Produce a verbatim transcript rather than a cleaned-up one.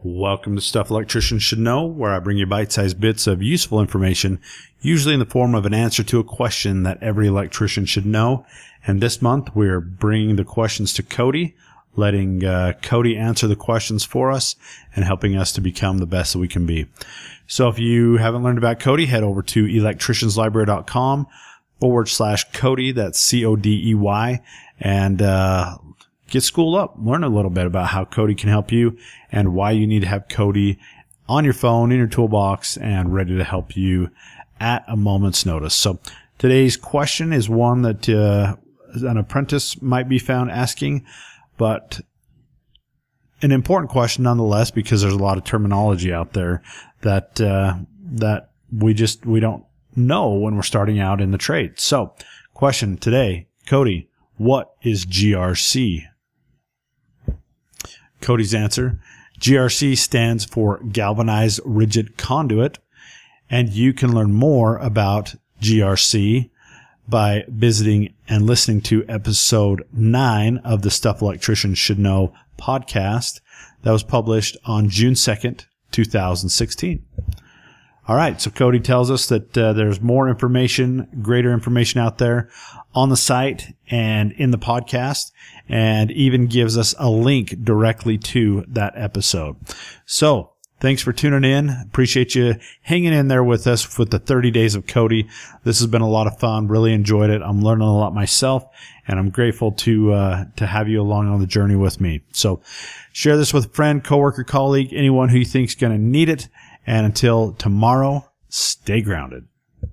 Welcome to Stuff Electricians Should Know, where I bring you bite-sized bits of useful information, usually in the form of an answer to a question that every electrician should know. And this month, we're bringing the questions to Cody, letting uh, Cody answer the questions for us and helping us to become the best that we can be. So if you haven't learned about Cody, head over to electricianslibrary.com forward slash Cody, that's C O D E Y, and uh get schooled up, learn a little bit about how Cody can help you and why you need to have Cody on your phone, in your toolbox, and ready to help you at a moment's notice. So today's question is one that uh, an apprentice might be found asking, but an important question nonetheless, because there's a lot of terminology out there that uh, that we just we don't know when we're starting out in the trade. So question today, Cody, what is G R C? Cody's answer, G R C stands for Galvanized Rigid Conduit, and you can learn more about G R C by visiting and listening to episode nine of the Stuff Electricians Should Know podcast that was published on June second, two thousand sixteen. All right, so Cody tells us that uh, there's more information, greater information out there on the site and in the podcast, and even gives us a link directly to that episode. So thanks for tuning in. Appreciate you hanging in there with us with the thirty days of Cody. This has been a lot of fun. Really enjoyed it. I'm learning a lot myself, and I'm grateful to uh, to have you along on the journey with me. So share this with a friend, coworker, colleague, anyone who you think is going to need it. And until tomorrow, stay grounded.